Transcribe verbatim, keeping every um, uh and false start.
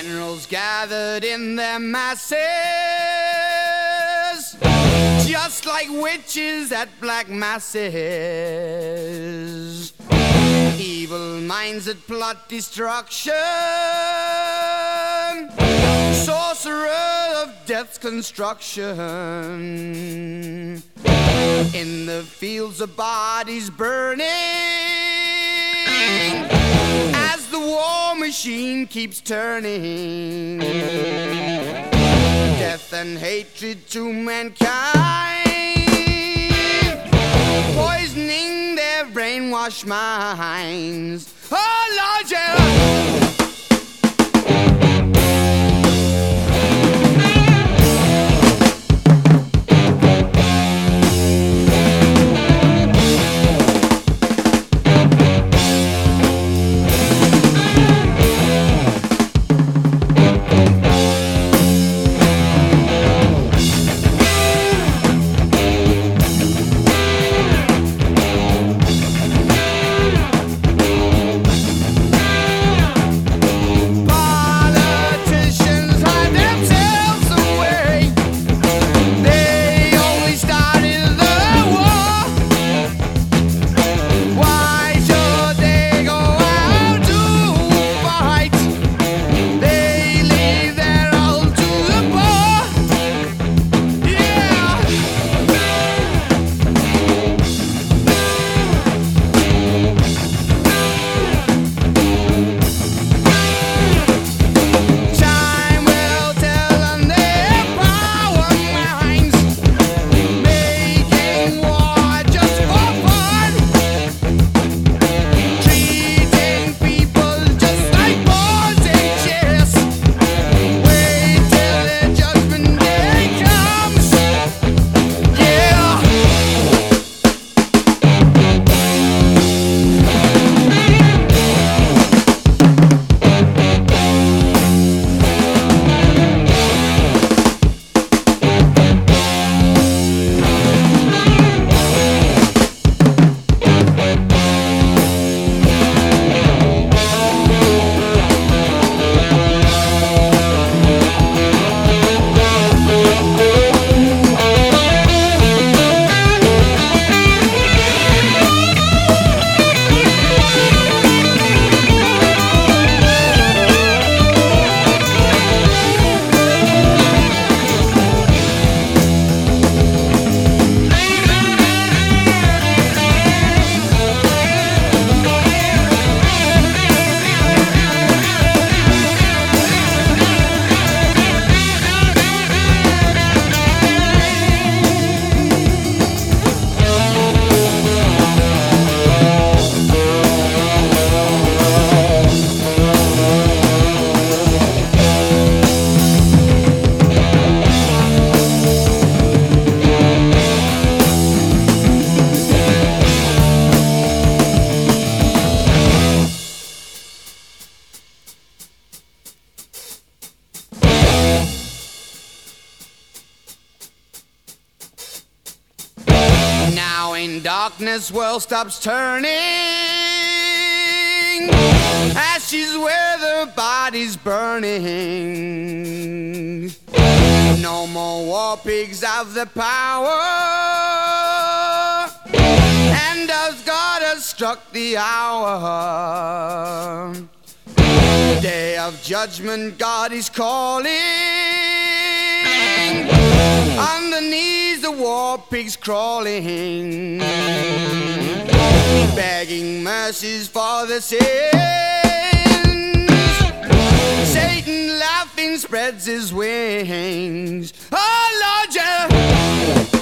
Generals gathered in their masses, just like witches at black masses. Evil minds that plot destruction, sorcerer of death's construction. In the fields of bodies burning, as the war machine keeps turning. Death and hatred to mankind, poisoning their brainwashed minds. Oh Lord, yeah. In darkness, world stops turning, ashes where the body's burning. No more war pigs have the power, and as God has struck the hour, day of judgment, God is calling. On the knees, the war pigs crawling, begging mercies for the sins. Satan laughing spreads his wings. Oh Lord, yeah.